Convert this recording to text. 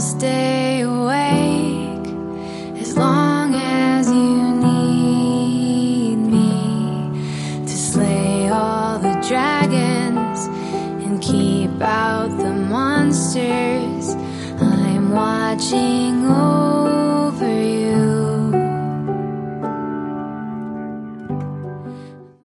stay awake as long as you need me to slay all the dragons and keep out the monsters. I'm watching